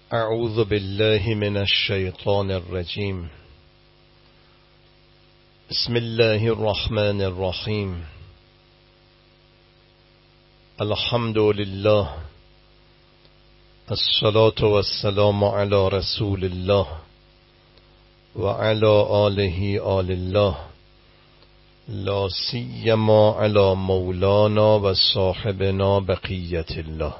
اعوذ بالله من الشیطان الرجیم. بسم الله الرحمن الرحیم. الحمد لله، الصلاة والسلام علی رسول الله و علی آله آل الله، لا سیما علی مولانا و صاحبنا بقیت الله.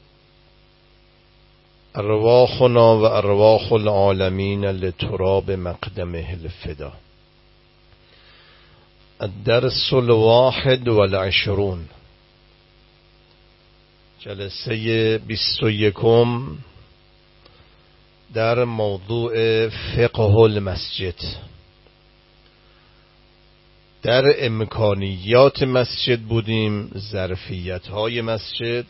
ارواحنا و ارواح العالمین لتراب مقدمه الفدا. الدرس الواحد والعشرون، جلسه 21 در موضوع فقه المسجد. در امکانیات مسجد بودیم، ظرفیت های مسجد،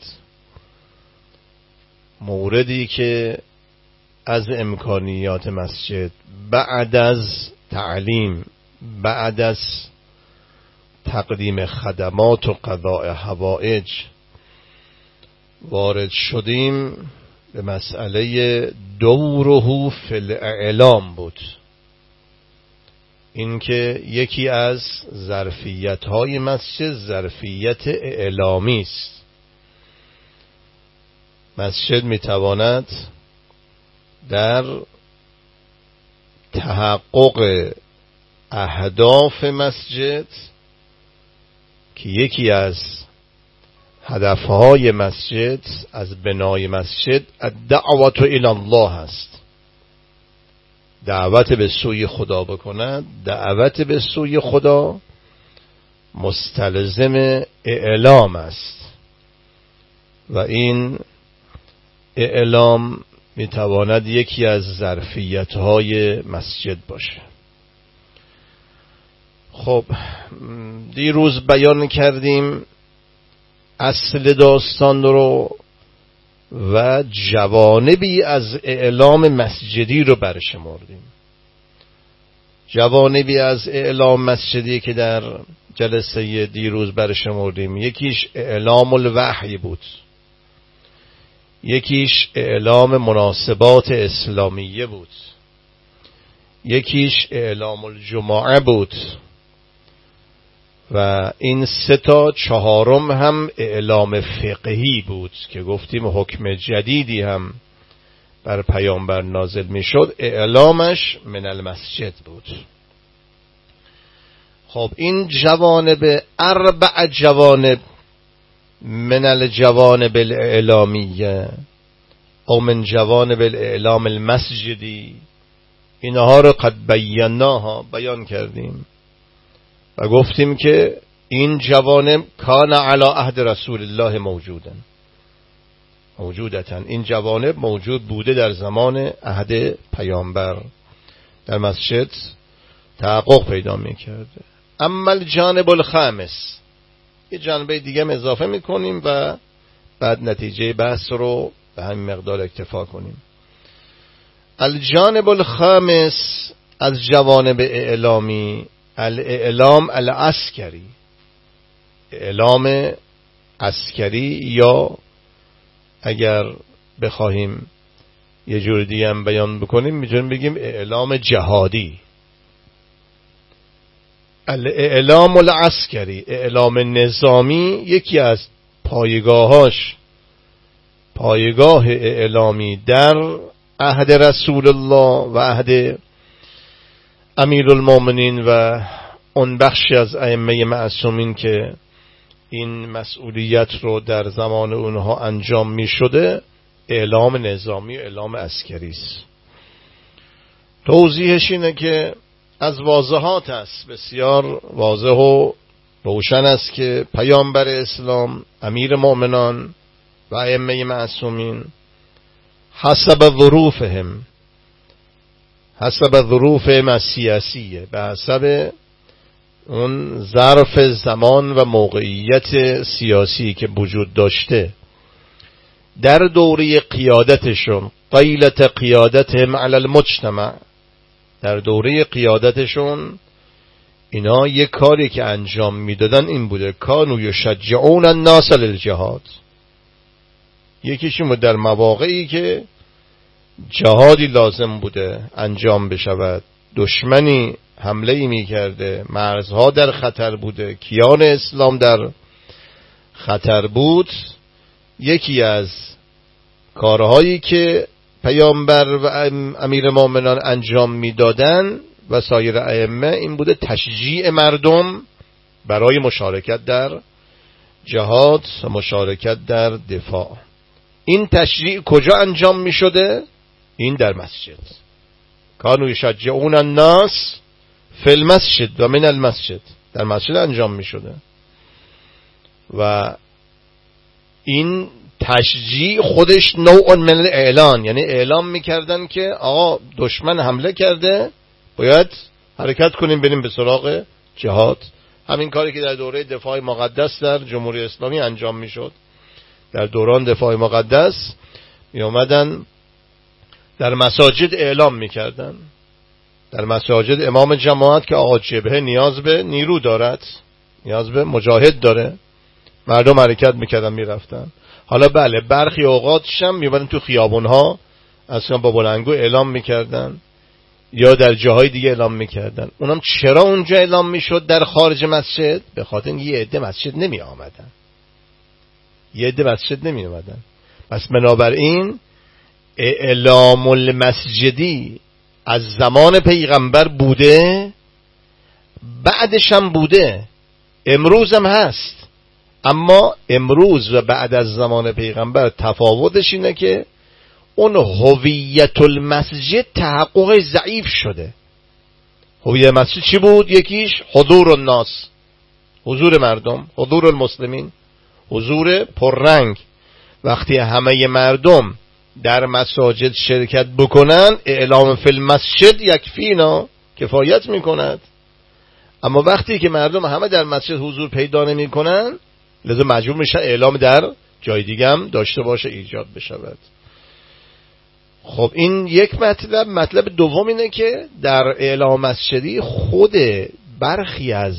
موردی که از امکانیات مسجد بعد از تعلیم، بعد از تقدیم خدمات و قضاء حوائج وارد شدیم، به مسئله دوره فی الاعلام بود. اینکه یکی از ظرفیت‌های مسجد ظرفیت اعلامی است. مسجد میتواند در تحقق اهداف مسجد که یکی از هدفهای مسجد از بنای مسجد الدعوت الی الله است، دعوت به سوی خدا بکند. دعوت به سوی خدا مستلزم اعلام است و این اعلام میتواند یکی از ظرفیت‌های مسجد باشه. خب دیروز بیان کردیم اصل داستان رو و جوانبی از اعلام مسجدی رو برشمردیم. جوانبی از اعلام مسجدی که در جلسه دیروز برشمردیم، یکیش اعلام الوحی بود، یکیش اعلام مناسبات اسلامیه بود، یکیش اعلام الجمعه بود و این سه تا چهارم هم اعلام فقهی بود که گفتیم حکم جدیدی هم بر پیامبر نازل می شد، اعلامش من المسجد بود. خب این جوانب، اربع جوانب من الجوانب الاعلامیه او من جوانب الاعلام المسجدی، اینها رو قد بیناها، بیان کردیم و گفتیم که این جوانب کان علی عهد رسول الله موجودتن، این جوانب موجود بوده در زمان عهد پیامبر، در مسجد تحقق پیدا میکرده. اما الجانب الخامس، یه جنبه دیگه اضافه میکنیم و بعد نتیجه بحث رو به همین مقدار اکتفا کنیم. الجانب الخامس از جوانب اعلامی، الاعلام العسکری، اعلام عسکری، یا اگر بخواهیم یه جور دیگه هم بیان بکنیم میتونیم بگیم اعلام جهادی. الاعلام العسکری، اعلام نظامی، یکی از پایگاه اعلامی در عهد رسول الله و عهد امیرالمومنین و اون بخشی از ائمه معصومین که این مسئولیت رو در زمان اونها انجام می شده، اعلام نظامی و اعلام عسکری است. توضیحش اینه که از واضحات است، بسیار واضح و روشن است که پیامبر اسلام، امیر مؤمنان و ائمه معصومین حسب ظروفهم السیاسیه، به حسب اون ظرف زمان و موقعیت سیاسی که وجود داشته در دوره قیادتشون، قیلت قیادتهم علی المجتمع، در دوره قیادتشون اینا یک کاری که انجام میدادن این بوده، کانوا یشجعون الناس للجهاد. یکیشون در مواقعی که جهادی لازم بوده انجام بشود، دشمنی حمله ای می کرده، مرزها در خطر بوده، کیان اسلام در خطر بود، یکی از کارهایی که پیامبر و امیر مومنان انجام میدادن و سایر ائمه این بوده تشجیع مردم برای مشارکت در جهاد و مشارکت در دفاع. این تشجیع کجا انجام می شده؟ این در مسجد. کانوا یشجعون الناس فی المسجد و من المسجد، در مسجد انجام می شده. و این تشجیع خودش نوع من الاعلان، یعنی اعلام میکردن که آقا دشمن حمله کرده، باید حرکت کنیم بریم به سراغ جهاد. همین کاری که در دوره دفاع مقدس در جمهوری اسلامی انجام میشد. در دوران دفاع مقدس می اومدن در مساجد اعلام میکردن، در مساجد امام جماعت که آقا جبهه نیاز به نیرو دارد، نیاز به مجاهد داره، مردم حرکت میکردن میرفتن. حالا بله برخی اوقاتش هم میبردن تو خیابونها اصلا با بلندگو اعلام میکردن یا در جاهای دیگه اعلام میکردن. اونم چرا اونجا اعلام میشد در خارج مسجد؟ به خاطر یه عده مسجد نمی آمدن، یه عده مسجد نمی آمدن. پس بنابراین اعلام المسجدی از زمان پیغمبر بوده، بعدش هم بوده، امروز هم هست. اما امروز و بعد از زمان پیغمبر تفاوتش اینه که اون هویت المسجد تحقق ضعیف شده. هویت مسجد چی بود؟ یکیش حضور الناس، حضور مردم، حضور المسلمین، حضور پررنگ. وقتی همه مردم در مساجد شرکت بکنن، اعلام فی المسجد یکفینا، کفایت میکند. اما وقتی که مردم همه در مسجد حضور پیدا نمی کنن، لذا مجبور میشن اعلام در جای دیگه هم داشته باشه، ایجاد بشود. خب این یک مطلب. مطلب دوم اینه که در اعلام مسجدی خود برخی از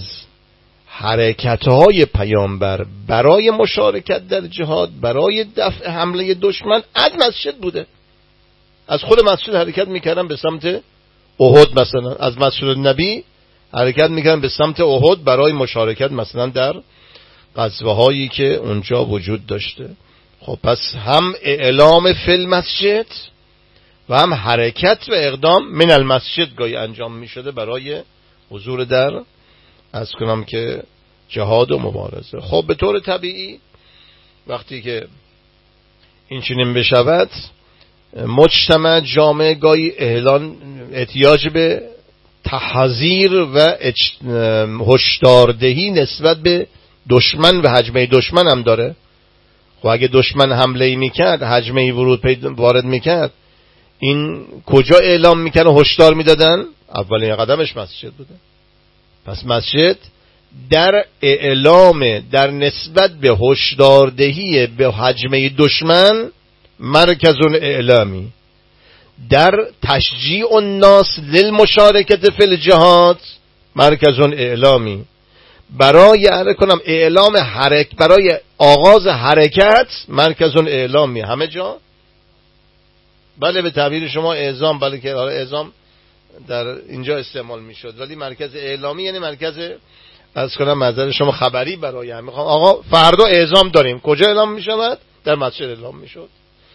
حرکت‌های پیامبر برای مشارکت در جهاد، برای دفع حمله دشمن از مسجد بوده. از خود مسجد حرکت میکردن به سمت احد، مثلا از مسجد نبی حرکت میکردن به سمت احد برای مشارکت مثلا در غزوه هایی که اونجا وجود داشته. خب پس هم اعلام فی المسجد و هم حرکت و اقدام من المسجد گاهی انجام میشده برای حضور در از کنم که جهاد و مبارزه. خب به طور طبیعی وقتی که این چنین بشود، مجتمع جامعه گاهی احتیاج به تحذیر و هشداردهی نسبت به دشمن و حجمه دشمن هم داره. خب اگه دشمن حمله میکرد، حجمه وارد میکرد، این کجا اعلام میکرد و هشدار میدادن؟ اولین قدمش مسجد بوده. پس مسجد در اعلام، در نسبت به هشداردهی به حجمه دشمن مرکز اعلامی، در تشجیع الناس للمشارکت فی الجهاد مرکز اعلامی، برای اعلام برای آغاز حرکت مرکز اعلامی همه جا. بله به تعبیر شما اعزام، بله که اعزام در اینجا استعمال میشد، ولی مرکز اعلامی یعنی مرکز از کنم نظر شما خبری برای هم. میخوام آقا فردا اعزام داریم، کجا اعلام میشود؟ در مسجد اعلام میشد.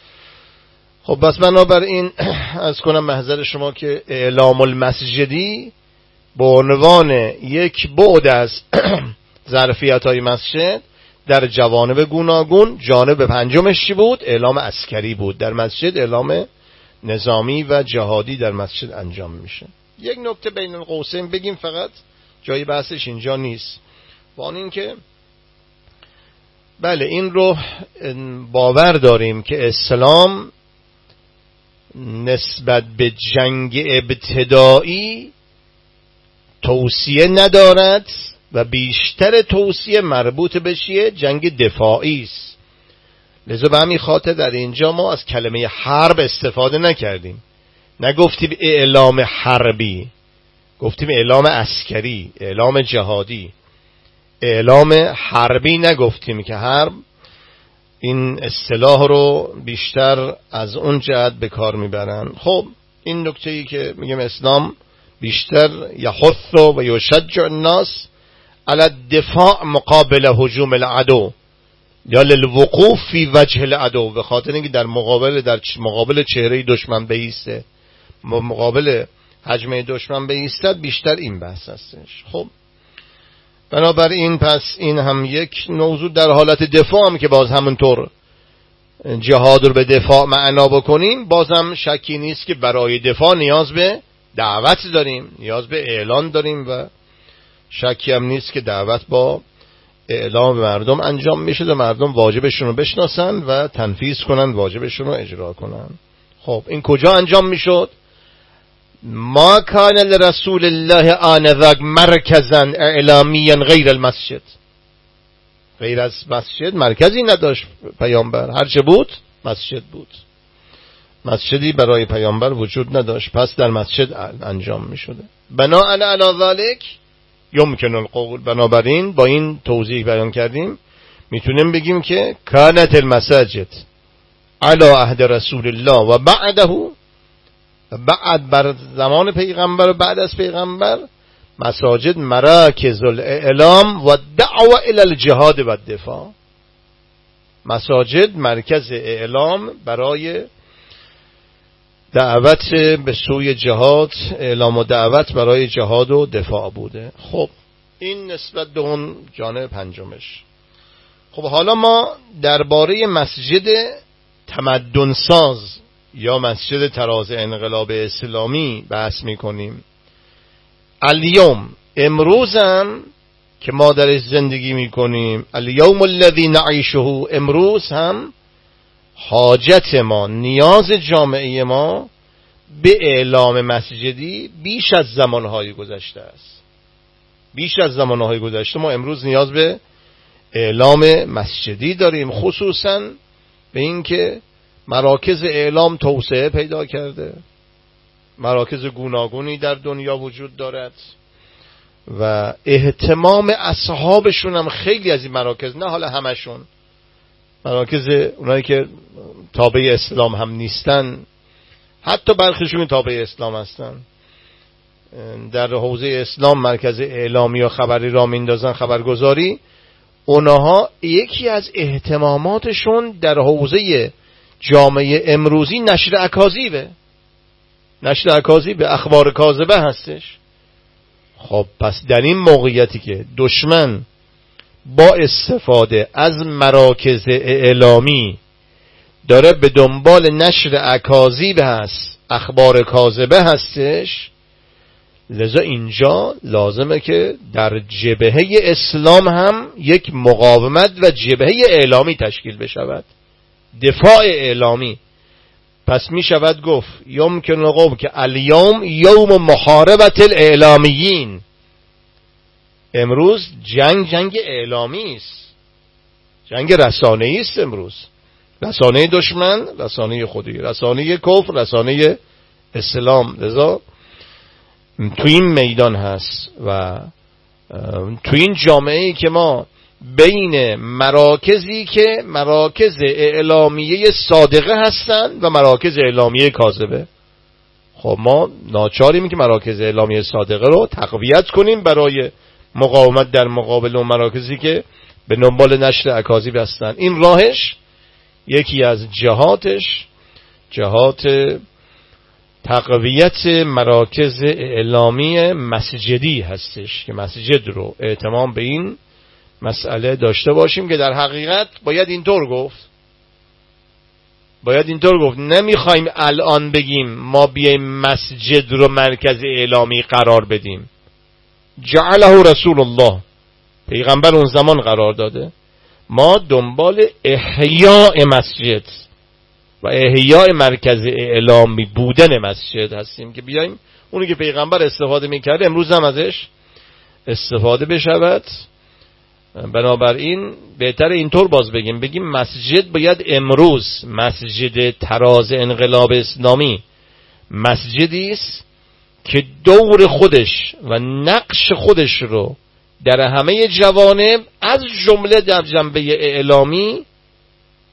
خب بس بنابراین از کنم محضر شما که اعلام المسجدی به عنوان یک بعد از ظرفیت های مسجد در جوانب گوناگون، جانب پنجمش چی بود؟ اعلام عسکری بود. در مسجد اعلام نظامی و جهادی در مسجد انجام میشه. یک نکته بین القوسین بگیم، فقط جای بحثش اینجا نیست، با این که بله این رو باور داریم که اسلام نسبت به جنگ ابتدایی توصیه ندارد و بیشتر توصیه مربوط به چیه؟ جنگ دفاعی است. لذا به همین خاطر در اینجا ما از کلمه حرب استفاده نکردیم، نگفتیم اعلام حربی، گفتیم اعلام عسکری، اعلام جهادی. اعلام حربی نگفتیم که حرب این اصطلاح رو بیشتر از اون جهت به کار میبرن. خب این نکته‌ای که میگم اسلام بیشتر یحث و یشجع الناس علی الدفاع مقابل هجوم العدو یا للوقوف فی وجه العدو، به خاطر اینکه در مقابل چهره دشمن بایسته، مقابل حجمه دشمن بایستد، بیشتر این بحث هستش. خب بنابراین پس این هم یک موضوع در حالت دفاع هم که باز همونطور جهاد رو به دفاع معنا بکنیم، بازم شکی نیست که برای دفاع نیاز به دعوت داریم، نیاز به اعلان داریم و شکی هم نیست که دعوت با اعلام به مردم انجام میشه و مردم واجبشون رو بشناسن و تنفیذ کنن، واجبشون رو اجرا کنن. خب این کجا انجام میشد؟ ما کان لرسول الله آنذاک مرکزا اعلامیا غیر المسجد، غیر از مسجد مرکزی نداشت پیامبر، هرچه بود مسجد بود، مسجدی برای پیامبر وجود نداشت، پس در مسجد انجام می شده. بناء علی ذلک یمکن القول، بنابراین با این توضیح بیان کردیم میتونیم بگیم که کانت المساجد علی عهد رسول الله و بعده، بعد بر زمان پیغمبر و بعد از پیغمبر مساجد مراکز الاعلام و دعوه الی الجهاد و الدفاع، مساجد مرکز اعلام برای دعوت به سوی جهاد، اعلام و دعوت برای جهاد و دفاع بوده. خب این نسبت به اون جانب پنجمش. خب حالا ما درباره مسجد تمدن ساز یا مسجد تراز انقلاب اسلامی بحث میکنیم. الیوم، امروزم که ما درش زندگی میکنیم، الیوم الذی نعیشه، امروز هم حاجت ما، نیاز جامعه ما به اعلام مسجدی بیش از زمانهای گذشته است. بیش از زمانهای گذشته ما امروز نیاز به اعلام مسجدی داریم، خصوصا به این که مراکز اعلام توسعه پیدا کرده، مراکز گوناگونی در دنیا وجود دارد و اهتمام اصحابشون هم خیلی از این مراکز، نه حالا همشون، مراکز اونایی که تابع اسلام هم نیستن، حتی برخیشون تابع اسلام هستن، در حوزه اسلام مرکز اعلامی یا خبری را میندازن، خبرگزاری، اونها یکی از اهتماماتشون در حوزه جامعه امروزی نشر اکاذیبه، نشر اکاذیب، اخبار کاذبه هستش. خب پس در این موقعیتی که دشمن با استفاده از مراکز اعلامی داره به دنبال نشر اکاذیب هست، اخبار کاذبه هستش، لذا اینجا لازمه که در جبهه اسلام هم یک مقاومت و جبهه اعلامی تشکیل بشود، دفاع اعلامی. پس می شود گفت یمکن القول که الیوم یوم محاربت الاعلامیین، امروز جنگ اعلامی است، جنگ رسانه‌ای است. امروز رسانه دشمن، رسانه خودی، رسانه کفر، رسانه اسلام، لذا تو این میدان هست و تو این جامعه‌ای که ما بین مراکزی که مراکز اعلامیه صادقه هستند و مراکز اعلامیه کاذبه، خب ما ناچاریم که مراکز اعلامیه صادقه رو تقویت کنیم برای مقاومت در مقابل اون مراکزی که به دنبال نشر اکاذیب هستند. این راهش، یکی از جهاتش، جهات تقویت مراکز اعلامی مسجدی هستش که مسجد رو اهتمام به این مسئله داشته باشیم که در حقیقت باید اینطور گفت، باید اینطور گفت، نمیخوایم الان بگیم ما بیایم مسجد رو مرکز اعلامی قرار بدیم، جعله رسول الله، پیغمبر اون زمان قرار داده، ما دنبال احیاء مسجد و احیاء مرکز اعلامی بودن مسجد هستیم که بیایم اونی که پیغمبر استفاده میکرده امروز هم ازش استفاده بشود. بنابراین بهتر اینطور باز بگیم مسجد باید امروز، مسجد تراز انقلاب اسلامی مسجدی است که دور خودش و نقش خودش رو در همه جوانب از جمله در جنبه اعلامی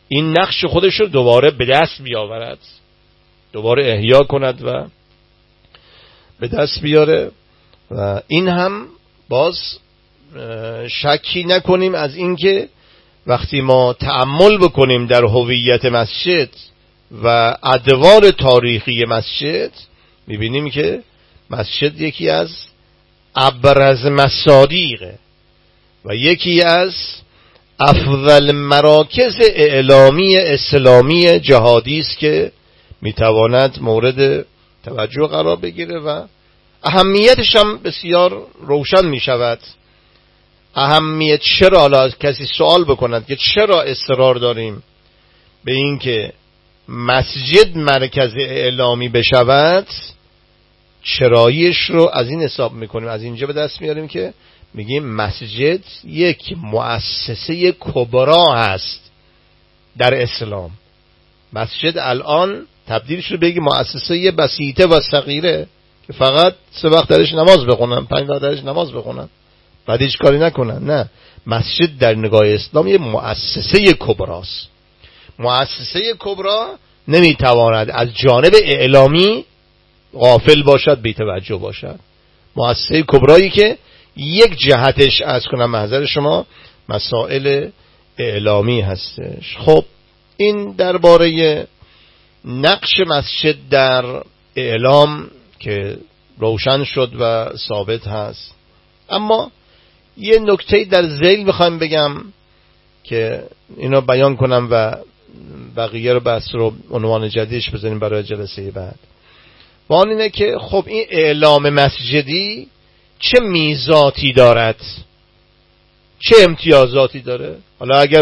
این نقش خودش رو دوباره به دست بیاورد، دوباره احیا کند و به دست بیاره. و این هم باز شکی نکنیم از اینکه وقتی ما تأمل بکنیم در هویت مسجد و ادوار تاریخی مسجد، میبینیم که مسجد یکی از ابرز مصادیقه و یکی از افضل مراکز اعلامی اسلامی جهادی است که میتواند مورد توجه قرار بگیره و اهمیتش هم بسیار روشن میشود. اهمیت چرا، حالا کسی سوال بکند که چرا اصرار داریم به این که مسجد مرکز اعلامی بشود، چراییش رو از این حساب میکنیم، از اینجا به دست میاریم که میگیم مسجد یک مؤسسه کبرا هست در اسلام. مسجد الان تبدیل شده به یک مؤسسه بسیطه و صغیره که فقط 3 وقت درش نماز بخونن، 5 وقت درش نماز بخونن، بعد هیچ کاری نکنن. نه، مسجد در نگاه اسلام یک مؤسسه کبراست. مؤسسه کبرا نمیتواند از جانب اعلامی غافل باشد، بی توجه باشد. مؤسسه کبرایی که یک جهتش از کنم محضر شما مسائل اعلامی هستش. خب این درباره نقش مسجد در اعلام که روشن شد و ثابت هست. اما یه نکته در ذیل میخوایم بگم که اینو بیان کنم و بقیه رو بحث رو عنوان جدیدش بزنیم برای جلسه بعد. و آن اینه که خب این اعلام مسجدی چه میزاتی دارد، چه امتیازاتی داره. حالا اگر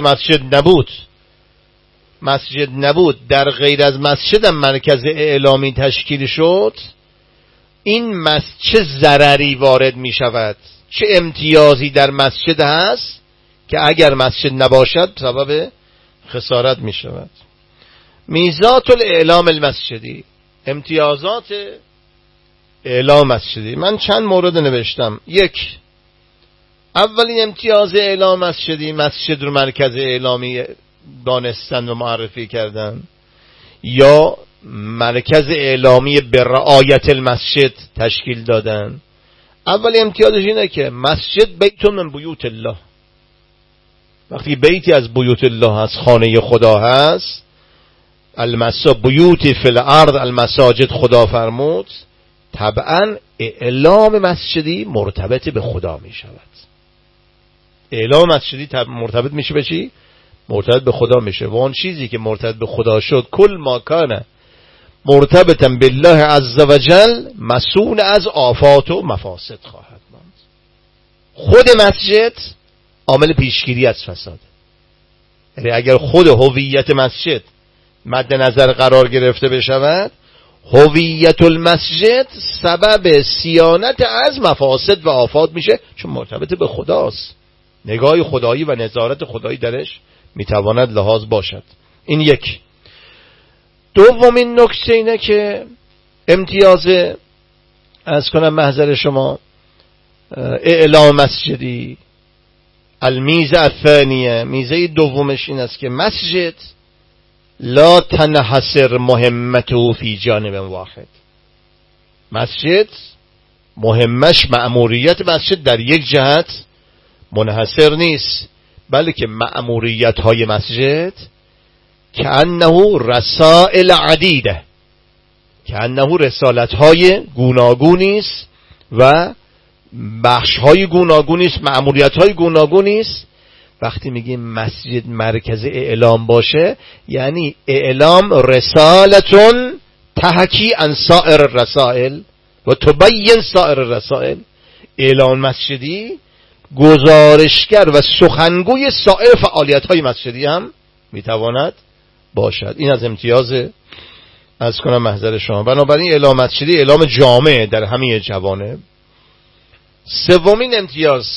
مسجد نبود در غیر از مسجد هم مرکز اعلامی تشکیل شد، این چه ضرری وارد می شود، چه امتیازی در مسجد هست که اگر مسجد نباشد سبب خسارت می شود. میزات الاعلام المسجدی، امتیازات اعلام مسجدی. من چند مورد نوشتم. یک، اولین امتیاز اعلام مسجدی، مسجد رو مرکز اعلامی دانستن و معرفی کردن، یا مرکز اعلامی به رعایت المسجد تشکیل دادن. اول امتیازش اینه که مسجد بیت من بیوت الله. وقتی بیتی از بیوت الله هست، خانه خدا هست، بیوت فی الارض المساجد خدا فرمود، طبعا اعلام مسجدی مرتبط به خدا می شود. اعلام مسجدی مرتبط میشه به چی؟ مرتبط به خدا میشه. و اون چیزی که مرتبط به خدا شد، کل ما کان مرتبطا بالله عز وجل مسئول از آفات و مفاسد خواهد ماند. خود مسجد عامل پیشگیری از فساد. یعنی اگر خود هویت مسجد مد نظر قرار گرفته بشود، هویت المسجد سبب صیانت از مفاسد و آفات میشه، چون مرتبط به خداست. نگاه خدایی و نظارت خدایی درش میتواند لحاظ باشد. این یک. دومین نکته اینه که امتیاز از کنم محضر شما اعلام مسجدی، المیزه الثانیه، میزه دومش این است که مسجد لا تنحصر مهمته فی جانب واحد. مسجد مهمش، مأموریت مسجد در یک جهت منحصر نیست، بلکه مأموریت های مسجد کأنه رسائل عدیده، کأنه رسالت های گوناگونی است و بخش های گوناگونی است، مأموریت های گوناگونی است. وقتی میگیم مسجد مرکز اعلام باشه، یعنی اعلام رسالتون تحکی عن سائر الرسائل و تبین سائر الرسائل. اعلام مسجدی گزارشگر و سخنگوی سایر فعالیت های مسجدی هم میتواند باشد. این از امتیاز از کنم محضر شما. بنابراین اعلام مسجدی اعلام جامع در همه جوانب. سومین امتیاز،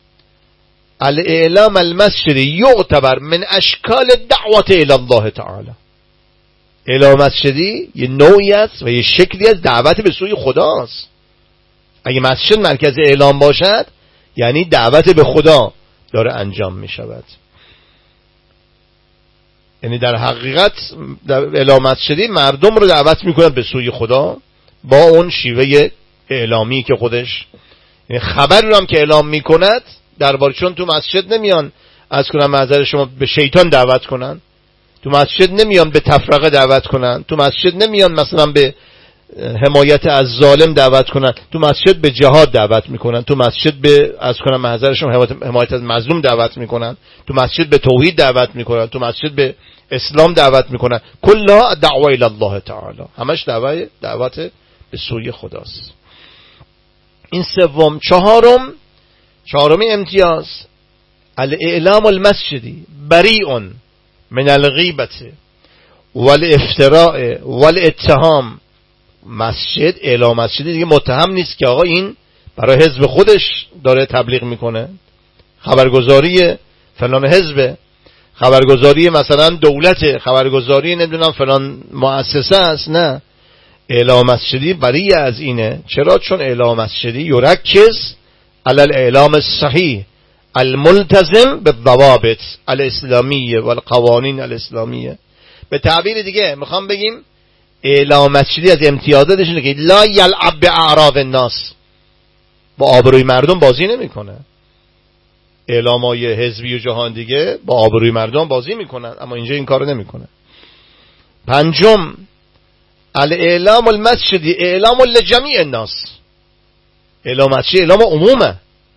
الاعلام المسجدی یعتبر من اشکال دعوت الی الله تعالی. اعلام مسجدی یه نوعی است و یه شکلی از دعوت به سوی خداست. اگه مسجد مرکز اعلام باشد، یعنی دعوت به خدا داره انجام می شود. یعنی در حقیقت اعلام مسجدی مردم رو دعوت میکنه به سوی خدا با اون شیوه اعلامی که خودش، یعنی خبر رو هم که اعلام میکند درباره، چون تو مسجد نمیان از کنم معذر شما به شیطان دعوت کنن، تو مسجد نمیان به تفرقه دعوت کنن، تو مسجد نمیان مثلا به حمایت از ظالم دعوت کنن، تو مسجد به جهاد دعوت میکنن، تو مسجد به از کنم معذر شما حمایت از مظلوم دعوت میکنن، تو مسجد به توحید دعوت میکنن، تو مسجد به اسلام دعوت میکنن. کلها دعوه الی الله تعالی، همش دعوت به سوی خداست. این سوم. چهارمی امتیاز الاعلام المسجدی بریء من الغیبة والافتراء والاتهام. مسجد، اعلام مسجدی دیگه متهم نیست که آقا این برای حزب خودش داره تبلیغ میکنه، خبرگزاری فلان حزب، خبرگزاری مثلا دولت، خبرگزاری نمیدونم فلان مؤسسه است. نه، اعلام مسجدی بری از اینه. چرا؟ چون اعلام مسجدی یرکز علی الاعلام الصحیح الملتزم بالضوابط الاسلامیه والقوانین الاسلامیه. به تعبیر دیگه میخوام بگیم اعلام مسجدی از امتیازاتش اینه که لا یلعب باعراض الناس، با آبروی مردم بازی نمیکنه. اعلامای حزبی و جهان دیگه با آبروی مردم بازی میکنن، اما اینجا این کارو نمیکنه. پنجم الاعلام المسجدی اعلام لجمیع الناس. اعلام مسجدی اعلام عمومه،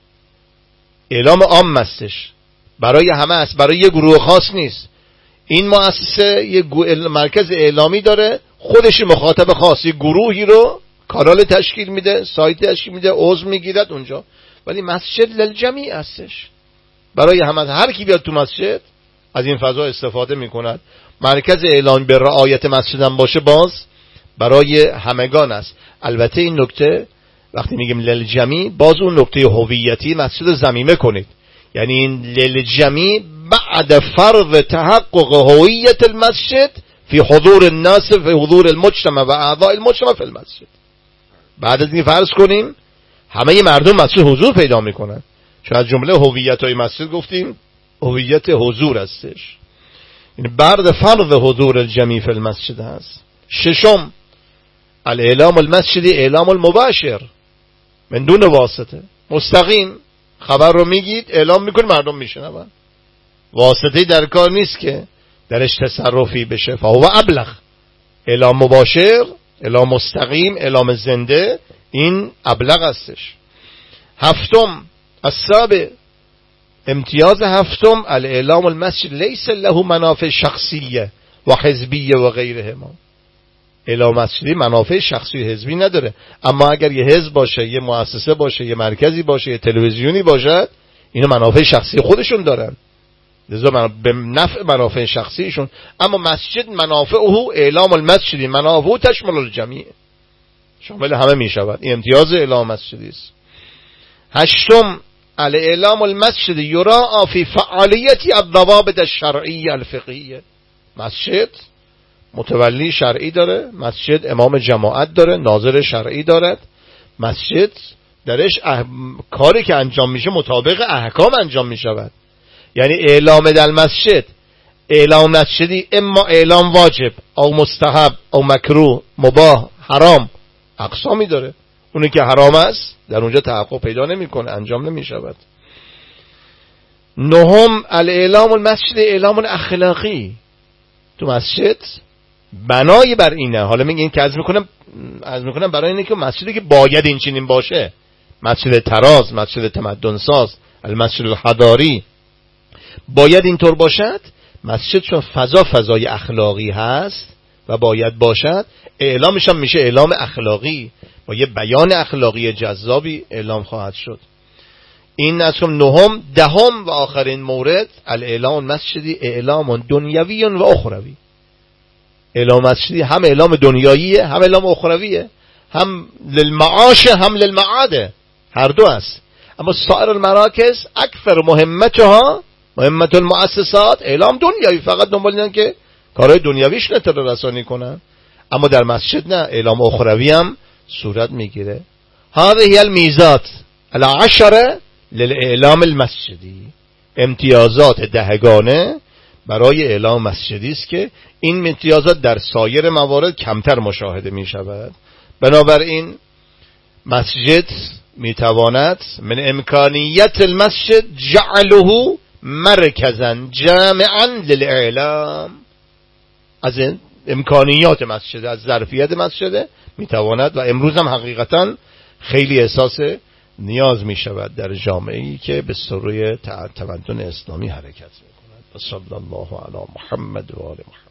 اعلام عام هستش، برای همه است، برای یه گروه خاص نیست. این مؤسسه یه مرکز اعلامی داره، خودش مخاطب خاص، یه گروهی رو کانال تشکیل میده، سایت تشکیل میده، عضو میگیرد اونجا. ولی مسجد للجمیع هستش، برای همه، هر کی بیاد تو مسجد از این فضا استفاده میکند. مرکز اعلام به رعایت مسجد هم باشه، باز برای همگان است. البته این نکته وقتی میگیم للجمیع، باز اون نکته هویتی مسجد رو ضمیمه کنید، یعنی این للجمیع بعد فرض تحقق هویت المسجد فی حضور الناس، فی حضور المجتمع و اعضاء المجتمع فی المسجد. بعد از این فرض کنیم همه مردم مسجد حضور پیدا میکنن، چون از جمله هویت های مسجد گفتیم هویت حضور هستش، این بعد فرض حضور الجمیع فی المسجد هست. ششم الاعلام المسجدی اعلام المباشر من دون واسطه، مستقیم خبر رو میگید، اعلام میکنید، مردم میشنون، واسطه‌ای در کار نیست که درش تصرفی بشه. فهو ابلغ. اعلام مباشر، اعلام مستقیم، اعلام زنده، این ابلغ هستش. هفتم السابع امتیاز هفتم الاعلام المسجد لیس له منافع شخصیه و حزبیه و غیرهما. اعلام مسجدی منافع شخصی و حزبی نداره، اما اگر یه حزب باشه، یه مؤسسه باشه، یه مرکزی باشه، یه تلویزیونی باشه، اینا منافع شخصی خودشون دارن، لذا به نفع منافع شخصیشون. اما مسجد منافعه اعلام المسجدی منافعه تشمل الجمیع، شامل همه می شود. این امتیاز اعلام مسجدی است. هشتم الاعلام المسجدی یراعی فی فعالیت الضوابط الشرعیه الفقهیه. مسجد متولی شرعی داره، مسجد امام جماعت داره، ناظر شرعی دارد، مسجد درش کاری که انجام میشه مطابق احکام انجام میشود. یعنی اعلام در مسجد، اعلام مسجدی اما اعلام واجب او مستحب او مکروه، مباح، حرام، اقسامی داره. اونی که حرام است در اونجا تحقق پیدا نمیکنه، انجام نمیشود. نهم الاعلام المسجد اعلام اخلاقی. تو مسجد بنای بر اینه، حالا میگه این که عرض میکنم برای اینه که مسجدی که باید این چنین باشه، مسجد تراز، مسجد تمدن ساز، المسجد الحضاری، باید اینطور باشد. مسجد چون فضای اخلاقی هست و باید باشد، اعلامش هم میشه اعلام اخلاقی، با یه بیان اخلاقی جذابی اعلام خواهد شد. این از نهم. دهم و آخرین مورد الاعلام مسجدی اعلام دنیوی و اخروی. اعلام مسجدی هم اعلام دنیاییه، هم اعلام اخرویه، هم للمعاش هم للمعاده، هر دو است. اما سایر المراکز اکثر مهمتها، مهمت المؤسسات، اعلام دنیوی، فقط دنبال اینن که کارهای دنیویش اطلاع رسانی کنن. اما در مسجد نه، اعلام اخروی هم صورت میگیره. هذه المیزات العشره للاعلام المسجدی. امتیازات دهگانه برای اعلام مسجدی است که این امتیازات در سایر موارد کمتر مشاهده می شود. بنابراین مسجد می تواند من امکانیت المسجد جعله مرکزا جامعا للاعلام، از این امکانیات مسجد، از ظرفیت مسجد می تواند و امروز هم حقیقتا خیلی احساس نیاز می شود در جامعه‌ای که به سوی تمدن اسلامی حرکت می کند. صلی الله علی محمد و آل محمد.